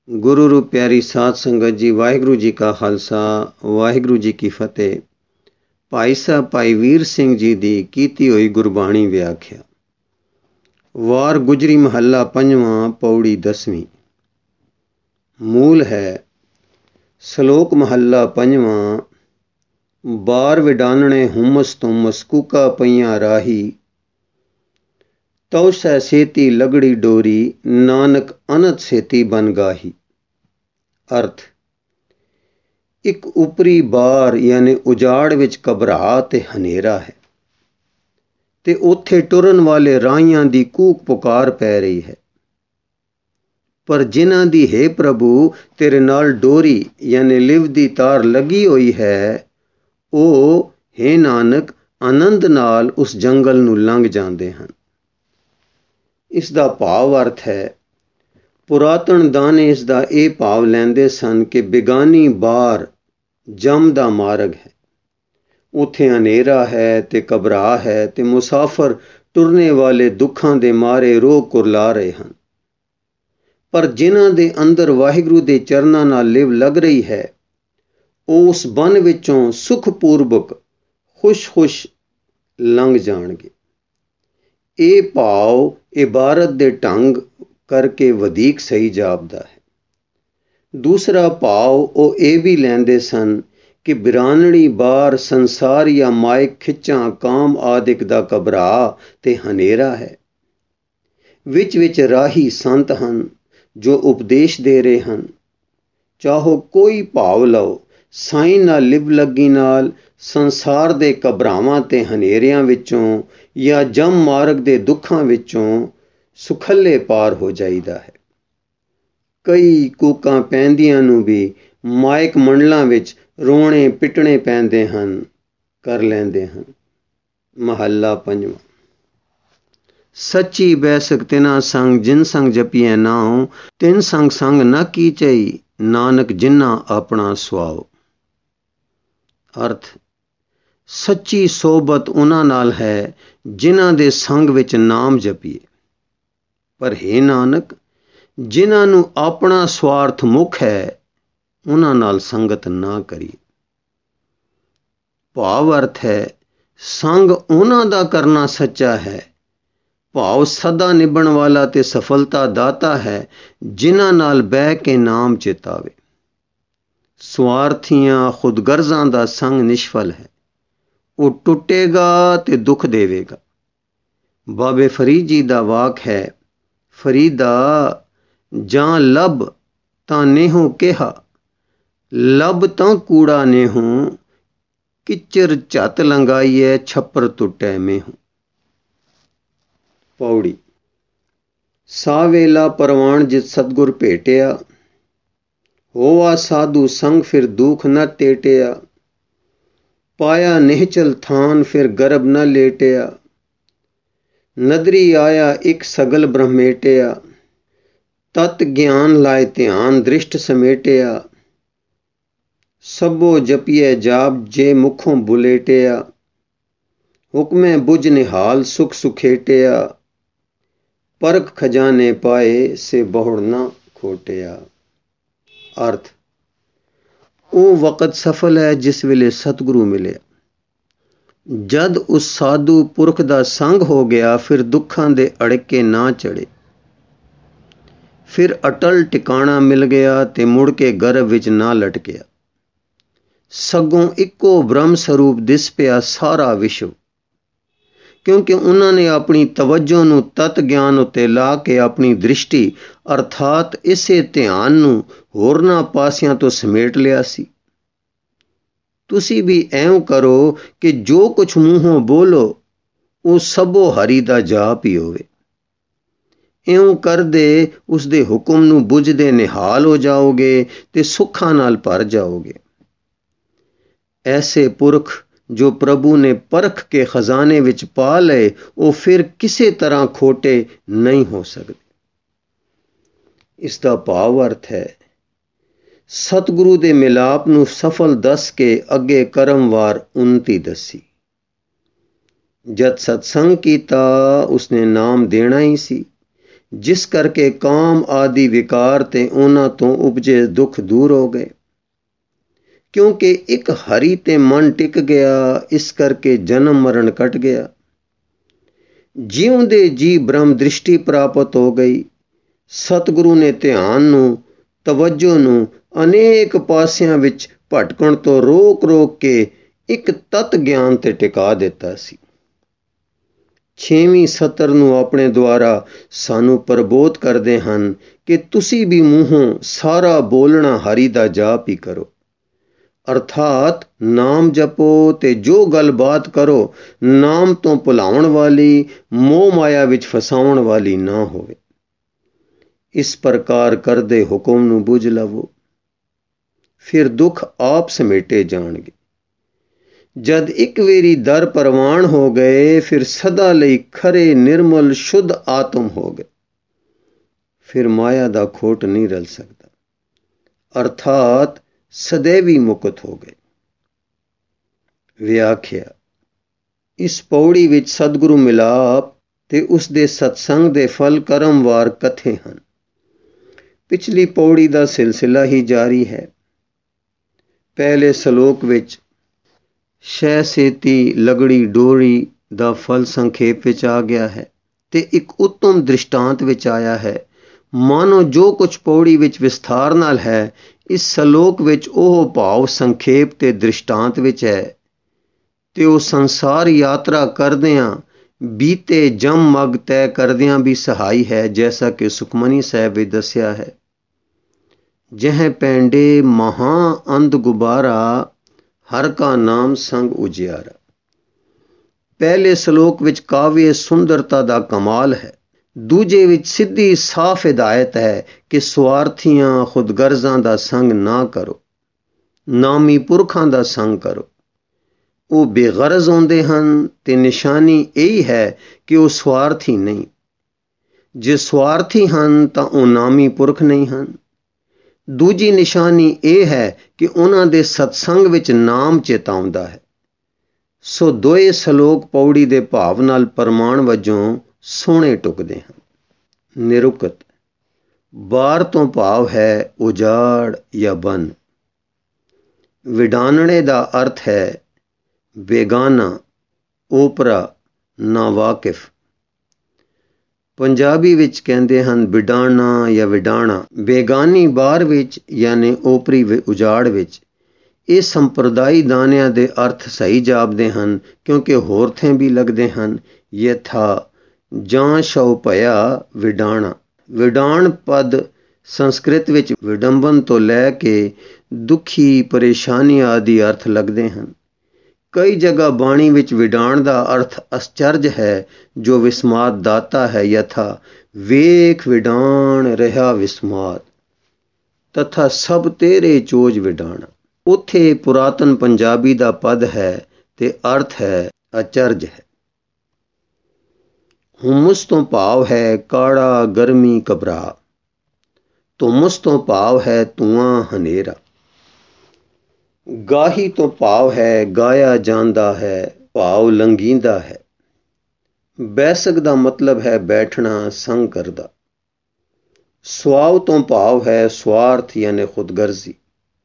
ਗੁਰੂ ਰੂਪ ਪਿਆਰੀ ਸਾਧ ਸੰਗਤ ਜੀ, ਵਾਹਿਗੁਰੂ ਜੀ ਕਾ ਖਾਲਸਾ, ਵਾਹਿਗੁਰੂ ਜੀ ਕੀ ਫਤਿਹ। ਭਾਈ ਸਾਹਿਬ ਭਾਈ ਵੀਰ ਸਿੰਘ ਜੀ ਦੀ ਕੀਤੀ ਹੋਈ ਗੁਰਬਾਣੀ ਵਿਆਖਿਆ। ਵਾਰ ਗੁਜਰੀ ਮਹੱਲਾ ਪੰਜਵਾਂ, ਪੌੜੀ 10ਵੀਂ। ਮੂਲ ਹੈ ਸ਼ਲੋਕ ਮਹੱਲਾ ਪੰਜਵਾਂ। ਬਾਰ ਵਿਡਾਨਣੇ ਹੁਮਸ ਤੁਮਸ, ਕੂਕਾ ਪਈਆਂ ਰਾਹੀ, ਤਉ ਸੈ ਸੇਤੀ ਲਗੜੀ ਡੋਰੀ, ਨਾਨਕ ਅਨੰਤ ਸੇਤੀ ਬਨ ਗਾਹੀ। ਅਰਥ, ਇੱਕ ਉਪਰੀ ਬਾਰ ਯਾਨੀ ਉਜਾੜ ਵਿੱਚ ਘਬਰਾ ਤੇ ਹਨੇਰਾ ਹੈ, ਤੇ ਉੱਥੇ ਟੁਰਨ ਵਾਲੇ ਰਾਹੀਆਂ ਦੀ ਕੂਕ ਪੁਕਾਰ ਪੈ ਰਹੀ ਹੈ। ਪਰ ਜਿਨ੍ਹਾਂ ਦੀ ਹੈ ਪ੍ਰਭੂ ਤੇਰੇ ਨਾਲ ਡੋਰੀ ਯਾਨੀ ਲਿਵ ਦੀ ਤਾਰ ਲੱਗੀ ਹੋਈ ਹੈ, ਉਹ ਹੈ ਨਾਨਕ ਆਨੰਦ ਨਾਲ ਉਸ ਜੰਗਲ ਨੂੰ ਲੰਘ ਜਾਂਦੇ ਹਨ। ਇਸ ਦਾ ਭਾਵ ਅਰਥ ਹੈ, ਪੁਰਾਤਨ ਦਾਨੇ ਇਸ ਦਾ ਇਹ ਭਾਵ ਲੈਂਦੇ ਸਨ ਕਿ ਬੇਗਾਨੀ ਬਾਰ ਜਮ ਦਾ ਮਾਰਗ ਹੈ, ਉੱਥੇ ਹਨੇਰਾ ਹੈ ਤੇ ਘਬਰਾ ਹੈ, ਤੇ ਮੁਸਾਫਰ ਟੁਰਨੇ ਵਾਲੇ ਦੁੱਖਾਂ ਦੇ ਮਾਰੇ ਰੋਹ ਕੁਰਲਾ ਰਹੇ ਹਨ। ਪਰ ਜਿਨ੍ਹਾਂ ਦੇ ਅੰਦਰ ਵਾਹਿਗੁਰੂ ਦੇ ਚਰਨਾਂ ਨਾਲ ਲਿਵ ਲੱਗ ਰਹੀ ਹੈ, ਉਹ ਉਸ ਬਨ ਵਿੱਚੋਂ ਸੁਖਪੂਰਵਕ ਖੁਸ਼ ਲੰਘ ਜਾਣਗੇ। ਇਹ ਭਾਵ ਇਬਾਰਤ ਦੇ ਢੰਗ ਕਰਕੇ ਵਧੇਕ ਸਹੀ ਜਾਪਦਾ ਹੈ। ਦੂਸਰਾ ਭਾਵ ਉਹ ਇਹ ਵੀ ਲੈਂਦੇ ਸਨ ਕਿ ਬਿਰਾਨਣੀ ਬਾਰ ਸੰਸਾਰ ਜਾਂ ਮਾਇਕ ਖਿੱਚਾਂ ਕਾਮ ਆਦਿਕ ਦਾ ਘਬਰਾ ਤੇ ਹਨੇਰਾ ਹੈ। ਵਿੱਚ ਰਾਹੀ ਸੰਤ ਹਨ ਜੋ ਉਪਦੇਸ਼ ਦੇ ਰਹੇ ਹਨ। ਚਾਹੋ ਕੋਈ ਭਾਵ ਲਓ, ਸਾਈਂ ਨਾਲ ਲਿਵ ਲੱਗੀ ਨਾਲ ਸੰਸਾਰ ਦੇ ਘਬਰਾਵਾਂ ਤੇ ਹਨੇਰਿਆਂ ਵਿੱਚੋਂ ਜਾਂ ਜਮ ਮਾਰਗ ਦੇ ਦੁੱਖਾਂ ਵਿੱਚੋਂ ਸੁਖੱਲੇ ਪਾਰ ਹੋ ਜਾਈਦਾ ਹੈ। ਕਈ ਕੂਕਾਂ ਪੈਂਦੀਆਂ ਨੂੰ ਵੀ ਮਾਇਕ ਮੰਡਲਾਂ ਵਿੱਚ ਰੋਣੇ ਪਿੱਟਣੇ ਪੈਂਦੇ ਹਨ, ਕਰ ਲੈਂਦੇ ਹਨ। ਮਹੱਲਾ ਪੰਜਵਾਂ। ਸੱਚੀ ਬੈਸਕ ਤਿਨਾ ਸੰਗ, ਜਿਨ ਸੰਗ ਜਪੀਐ ਨਾਉ, ਤਿਨ ਸੰਗ ਸੰਗ ਨ ਕੀਚਈ, ਨਾਨਕ ਜਿਨ੍ਹਾਂ ਆਪਣਾ ਸੁਆਓ। ਅਰਥ, ਸੱਚੀ ਸੋਬਤ ਉਹਨਾਂ ਨਾਲ ਹੈ ਜਿਨ੍ਹਾਂ ਦੇ ਸੰਗ ਵਿੱਚ ਨਾਮ ਜਪੀਏ। ਪਰ ਹੈ ਨਾਨਕ, ਜਿਨ੍ਹਾਂ ਨੂੰ ਆਪਣਾ ਸਵਾਰਥ ਮੁੱਖ ਹੈ, ਉਹਨਾਂ ਨਾਲ ਸੰਗਤ ਨਾ ਕਰੀਏ। ਭਾਵ ਅਰਥ ਹੈ, ਸੰਗ ਉਹਨਾਂ ਦਾ ਕਰਨਾ ਸੱਚਾ ਹੈ। ਭਾਵ ਸਦਾ ਨਿਭਣ ਵਾਲਾ ਤੇ ਸਫਲਤਾ ਦਾਤਾ ਹੈ, ਜਿਨ੍ਹਾਂ ਨਾਲ ਬਹਿ ਕੇ ਨਾਮ ਚਿਤਾਵੇ। ਸਵਾਰਥੀਆਂ ਖੁਦਗਰਜ਼ਾਂ ਦਾ ਸੰਗ ਨਿਸ਼ਫਲ ਹੈ, ਉਹ ਟੁੱਟੇਗਾ ਤੇ ਦੁੱਖ ਦੇਵੇਗਾ। ਬਾਬੇ ਫਰੀਦ ਜੀ ਦਾ ਵਾਕ ਹੈ, ਫਰੀਦਾ ਜਾਂ ਲੱਭ ਤਾਂ ਨੇਹੋਂ ਕਿਹਾ, ਲੱਭ ਤਾਂ ਕੂੜਾ ਨੇਹੋਂ, ਕਿਚਰ ਝੱਤ ਲੰਗਾਈਐ, ਛੱਪਰ ਟੁੱਟੈ ਮੇਹੋਂ। ਪੌੜੀ। ਸਾਵੇਲਾ ਪਰਵਾਣ ਜਿਤ ਸਤਿਗੁਰ ਭੇਟਿਆ, ਹੋਵਾ ਸਾਧੂ ਸੰਗ ਫਿਰ ਦੁਖ ਨ ਟੇਟਿਆ, ਪਾਇਆ ਨਿਹਚਲ ਥਾਨ ਫਿਰ ਗਰਭ ਨ ਲੇਟਿਆ, ਨਦਰੀ ਆਇਆ ਇੱਕ ਸਗਲ ਬ੍ਰਹਮੇਟਿਆ, ਤਤ ਗਿਆਨ ਲਾਇ ਧਿਆਨ ਦ੍ਰਿਸ਼ਟ ਸਮੇਟਿਆ, ਸਭੋ ਜਪੀਐ ਜਾਪ ਜੇ ਮੁਖੋਂ ਬੁਲੇਟਿਆ, ਹੁਕਮੈ ਬੁਝ ਨਿਹਾਲ ਸੁਖ ਸੁਖੇਟਿਆ, ਪਰਖ ਖਜ਼ਾਨੇ ਪਾਏ ਸੇ ਬਹੁੜ ਨਾ ਖੋਟਿਆ। ਅਰਥ, ਉਹ ਵਕਤ ਸਫਲ ਹੈ ਜਿਸ ਵੇਲੇ ਸਤਿਗੁਰੂ ਮਿਲਿਆ। ਜਦ ਉਸ ਸਾਧੂ ਪੁਰਖ ਦਾ ਸੰਗ ਹੋ ਗਿਆ, ਫਿਰ ਦੁੱਖਾਂ ਦੇ ਅੜਕੇ ਨਾ ਚੜੇ, ਫਿਰ ਅਟਲ ਟਿਕਾਣਾ ਮਿਲ ਗਿਆ ਤੇ ਮੁੜ ਕੇ ਗਰਭ ਵਿੱਚ ਨਾ ਲਟਕਿਆ। ਸਗੋਂ ਇੱਕੋ ਬ੍ਰਹਮ ਸਰੂਪ ਦਿਸ ਪਿਆ ਸਾਰਾ ਵਿਸ਼ਵ, ਕਿਉਂਕਿ ਉਹਨਾਂ ਨੇ ਆਪਣੀ ਤਵੱਜੋ ਨੂੰ ਤਤ ਗਿਆਨ ਉੱਤੇ ਲਾ ਕੇ ਆਪਣੀ ਦ੍ਰਿਸ਼ਟੀ ਅਰਥਾਤ ਇਸੇ ਧਿਆਨ ਨੂੰ ਹੋਰਨਾਂ ਪਾਸਿਆਂ ਤੋਂ ਸਮੇਟ ਲਿਆ ਸੀ। ਤੁਸੀਂ ਵੀ ਐਂ ਕਰੋ ਕਿ ਜੋ ਕੁਛ ਮੂੰਹੋਂ ਬੋਲੋ ਉਹ ਸਭੋ ਹਰੀ ਦਾ ਜਾਪ ਹੀ ਹੋਵੇ। ਇਉਂ ਕਰਦੇ ਉਸ ਦੇ ਹੁਕਮ ਨੂੰ ਬੁੱਝਦੇ ਨਿਹਾਲ ਹੋ ਜਾਓਗੇ ਤੇ ਸੁੱਖਾਂ ਨਾਲ ਭਰ ਜਾਓਗੇ। ਐਸੇ ਪੁਰਖ ਜੋ ਪ੍ਰਭੂ ਨੇ ਪਰਖ ਕੇ ਖਜ਼ਾਨੇ ਵਿੱਚ ਪਾ ਲਏ, ਉਹ ਫਿਰ ਕਿਸੇ ਤਰ੍ਹਾਂ ਖੋਟੇ ਨਹੀਂ ਹੋ ਸਕਦੇ। ਇਸ ਦਾ ਭਾਵ ਅਰਥ ਹੈ, ਸਤਿਗੁਰੂ ਦੇ ਮਿਲਾਪ ਨੂੰ ਸਫਲ ਦੱਸ ਕੇ ਅੱਗੇ ਕਰਮਵਾਰ ਉੱਨਤੀ ਦੱਸੀ। ਜਦ ਸਤਸੰਗ ਕੀਤਾ ਉਸਨੇ ਨਾਮ ਦੇਣਾ ਹੀ ਸੀ। ਜਿਸ ਕਰਕੇ ਕਾਮ ਆਦਿ ਵਿਕਾਰ ਤੇ ਉਹਨਾਂ ਤੋਂ ਉਪਜੇ ਦੁੱਖ ਦੂਰ ਹੋ ਗਏ। ਕਿਉਂਕਿ ਇੱਕ ਹਰੀ ਤੇ ਮਨ ਟਿਕ ਗਿਆ, ਇਸ ਕਰਕੇ ਜਨਮ ਮਰਨ ਕੱਟ ਗਿਆ। ਜਿਉਂਦੇ ਜੀ ਬ੍ਰਹਮ ਦ੍ਰਿਸ਼ਟੀ ਪ੍ਰਾਪਤ ਹੋ ਗਈ। ਸਤਿਗੁਰੂ ਨੇ ਧਿਆਨ ਨੂੰ, ਤਵੱਜੋ ਨੂੰ ਅਨੇਕ ਪਾਸਿਆਂ ਵਿੱਚ ਭਟਕਣ ਤੋਂ ਰੋਕ ਰੋਕ ਕੇ ਇੱਕ ਤਤ ਗਿਆਨ ਤੇ ਟਿਕਾ ਦਿੱਤਾ ਸੀ। 6ਵੀਂ ਸਤਰ ਨੂੰ ਆਪਣੇ ਦੁਆਰਾ ਸਾਨੂੰ ਪ੍ਰਬੋਧ ਕਰਦੇ ਹਨ ਕਿ ਤੁਸੀਂ ਵੀ ਮੂੰਹੋਂ ਸਾਰਾ ਬੋਲਣਾ ਹਰੀ ਦਾ ਜਾਪ ਹੀ ਕਰੋ, ਅਰਥਾਤ ਨਾਮ ਜਪੋ ਤੇ ਜੋ ਗੱਲਬਾਤ ਕਰੋ ਨਾਮ ਤੋਂ ਭੁਲਾਉਣ ਵਾਲੀ, ਮੋਹ ਮਾਇਆ ਵਿੱਚ ਫਸਾਉਣ ਵਾਲੀ ਨਾ ਹੋਵੇ। ਇਸ ਪ੍ਰਕਾਰ ਕਰਦੇ ਹੁਕਮ ਨੂੰ ਬੁੱਝ ਲਵੋ, ਫਿਰ ਦੁੱਖ ਆਪ ਸਮੇਟੇ ਜਾਣਗੇ। ਜਦ ਇੱਕ ਵੇਰੀ ਦਰ ਪ੍ਰਵਾਨ ਹੋ ਗਏ, ਫਿਰ ਸਦਾ ਲਈ ਖਰੇ ਨਿਰਮਲ ਸ਼ੁੱਧ ਆਤਮ ਹੋ ਗਏ। ਫਿਰ ਮਾਇਆ ਦਾ ਖੋਟ ਨਹੀਂ ਰਲ ਸਕਦਾ, ਅਰਥਾਤ ਸदैवी ਮੁਕਤ ਹੋ ਗਏ। ਵਿਆਖਿਆ। ਇਸ ਪੌੜੀ ਵਿੱਚ ਸਤਿਗੁਰੂ ਮਿਲਾਪ ਤੇ ਉਸ ਦੇ ਸਤਸੰਗ ਦੇ ਫਲ ਕਰਮਵਾਰ ਕਥੇ ਹਨ। ਪਿਛਲੀ ਪੌੜੀ ਦਾ ਸਿਲਸਿਲਾ ਹੀ ਜਾਰੀ ਹੈ। ਪਹਿਲੇ ਸ਼ਲੋਕ ਵਿੱਚ ਸ਼ੈ ਸੇਤੀ ਲਗੜੀ ਡੋਰੀ ਦਾ ਫਲ ਸੰਖੇਪ ਵਿੱਚ ਆ ਗਿਆ ਹੈ ਤੇ ਇੱਕ ਉੱਤਮ ਦ੍ਰਿਸ਼ਟਾਂਤ ਵਿੱਚ ਆਇਆ ਹੈ। ਮਾਨੋ ਜੋ ਕੁਝ ਪੌੜੀ ਵਿੱਚ ਵਿਸਥਾਰ ਨਾਲ ਹੈ, ਇਸ ਸ਼ਲੋਕ ਵਿੱਚ ਉਹ ਭਾਵ ਸੰਖੇਪ ਤੇ ਦ੍ਰਿਸ਼ਟਾਂਤ ਵਿੱਚ ਹੈ ਤੇ ਉਹ ਸੰਸਾਰ ਯਾਤਰਾ ਕਰਦਿਆਂ ਬੀਤੇ ਜਮ ਮਗ ਤੈਅ ਕਰਦਿਆਂ ਵੀ ਸਹਾਈ ਹੈ, ਜੈਸਾ ਕਿ ਸੁਖਮਨੀ ਸਾਹਿਬ ਵਿੱਚ ਦੱਸਿਆ ਹੈ। ਜਹ ਪੈਂਡੇ ਮਹਾਂ ਅੰਧ ਗੁਬਾਰਾ, ਹਰ ਕਾ ਨਾਮ ਸੰਗ ਉਜਿਆਰਾ। ਪਹਿਲੇ ਸ਼ਲੋਕ ਵਿੱਚ ਕਾਵਿ ਸੁੰਦਰਤਾ ਦਾ ਕਮਾਲ ਹੈ। ਦੂਜੇ ਵਿੱਚ ਸਿੱਧੀ ਸਾਫ਼ ਹਿਦਾਇਤ ਹੈ ਕਿ ਸਵਾਰਥੀਆਂ ਖੁਦਗਰਜ਼ਾਂ ਦਾ ਸੰਗ ਨਾ ਕਰੋ, ਨਾਮੀ ਪੁਰਖਾਂ ਦਾ ਸੰਗ ਕਰੋ। ਉਹ ਬੇਗਰਜ਼ ਹੁੰਦੇ ਹਨ ਤੇ ਨਿਸ਼ਾਨੀ ਇਹੀ ਹੈ ਕਿ ਉਹ ਸਵਾਰਥੀ ਨਹੀਂ। ਜੇ ਸਵਾਰਥੀ ਹਨ ਤਾਂ ਉਹ ਨਾਮੀ ਪੁਰਖ ਨਹੀਂ ਹਨ। ਦੂਜੀ ਨਿਸ਼ਾਨੀ ਇਹ ਹੈ ਕਿ ਉਹਨਾਂ ਦੇ ਸਤਸੰਗ ਵਿੱਚ ਨਾਮ ਚੇਤਾਉਂਦਾ ਹੈ। ਸੋ ਦੋਏ ਸ਼ਲੋਕ ਪੌੜੀ ਦੇ ਭਾਵ ਨਾਲ ਪ੍ਰਮਾਣ ਵਜੋਂ ਸੋਹਣੇ ਟੁਕਦੇ ਹਨ। ਨਿਰੁਕਤ। ਬਾਹਰ ਤੋਂ ਭਾਵ ਹੈ ਉਜਾੜ ਜਾਂ ਬਨ। ਵਿਡਾਨਣੇ ਦਾ ਅਰਥ ਹੈ ਬੇਗਾਨਾ, ਓਪਰਾ, ਨਾ ਵਾਕਿਫ। ਪੰਜਾਬੀ ਵਿੱਚ ਕਹਿੰਦੇ ਹਨ ਵਿਡਾਣਾ ਜਾਂ ਵਿਡਾਣਾ। ਬੇਗਾਨੀ ਬਾਹਰ ਵਿੱਚ ਯਾਨੀ ਓਪਰੀ ਉਜਾੜ ਵਿੱਚ। ਇਹ ਸੰਪਰਦਾਈ ਦਾਨਿਆਂ ਦੇ ਅਰਥ ਸਹੀ ਜਾਪਦੇ ਹਨ, ਕਿਉਂਕਿ ਹੋਰ ਥਾਂ ਵੀ ਲੱਗਦੇ ਹਨ। ਯਥਾ ਜਾਂ ਸ਼ਉ ਭਇਆ ਵਿਡਾਣਾ। ਵਿਡਾਣ ਪਦ ਸੰਸਕ੍ਰਿਤ ਵਿੱਚ ਵਿਡੰਬਨ ਤੋਂ ਲੈ ਕੇ ਦੁਖੀ, ਪਰੇਸ਼ਾਨੀ ਆਦਿ ਅਰਥ ਲੱਗਦੇ ਹਨ। ਕਈ ਜਗ੍ਹਾ ਬਾਣੀ ਵਿੱਚ ਵਿਡਾਣ ਦਾ ਅਰਥ ਅਸਚਰਜ ਹੈ, ਜੋ ਵਿਸਮਾਦ ਦਾਤਾ ਹੈ। ਯਥਾ ਵੇਖ ਵਿਡਾਣ ਰਿਹਾ ਵਿਸਮਾਦ, ਤਥਾ ਸਭ ਤੇਰੇ ਚੋਜ ਵਿਡਾਣਾ। ਉੱਥੇ ਪੁਰਾਤਨ ਪੰਜਾਬੀ ਦਾ ਪਦ ਹੈ ਤੇ ਅਰਥ ਹੈ ਅਚਰਜ ਹੈ। ਹੁਮਸ ਤੋਂ ਭਾਵ ਹੈ ਕਾੜਾ, ਗਰਮੀ, ਘਬਰਾ। ਧੁਮਸ ਤੋਂ ਭਾਵ ਹੈ ਧੂਆਂ, ਹਨੇਰਾ। ਗਾਹੀ ਤੋਂ ਭਾਵ ਹੈ ਗਾਇਆ ਜਾਂਦਾ ਹੈ, ਭਾਵ ਲੰਘੀਂਦਾ ਹੈ। ਬੈਸਕ ਦਾ ਮਤਲਬ ਹੈ ਬੈਠਣਾ, ਸੰਗ ਕਰਦਾ। ਸੁਆਵ ਤੋਂ ਭਾਵ ਹੈ ਸਵਾਰਥ ਯਾਨੀ ਖੁਦਗਰਜ਼ੀ।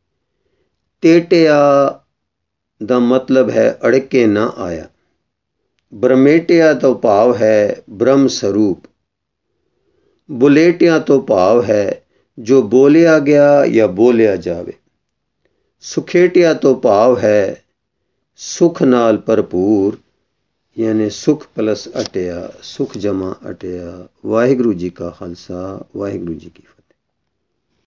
ਟੇਟਿਆ ਦਾ ਮਤਲਬ ਹੈ ਅੜਕੇ ਨਾ ਆਇਆ। ਬ੍ਰਹਮੇਟਿਆ ਤੋਂ ਭਾਵ ਹੈ ਬ੍ਰਹਮ ਸਰੂਪ। ਬੁਲੇਟਿਆਂ ਤੋਂ ਭਾਵ ਹੈ ਜੋ ਬੋਲਿਆ ਗਿਆ ਜਾਂ ਬੋਲਿਆ ਜਾਵੇ। ਸੁਖੇਟਿਆ ਤੋਂ ਭਾਵ ਹੈ ਸੁਖ ਨਾਲ ਭਰਪੂਰ ਯਾਨੀ ਸੁਖ ਪਲਸ ਅਟਿਆ, ਸੁਖ ਜਮਾ ਅਟਿਆ। ਵਾਹਿਗੁਰੂ ਜੀ ਕਾ ਖਾਲਸਾ, ਵਾਹਿਗੁਰੂ ਜੀ ਕੀ ਫਤਿਹ।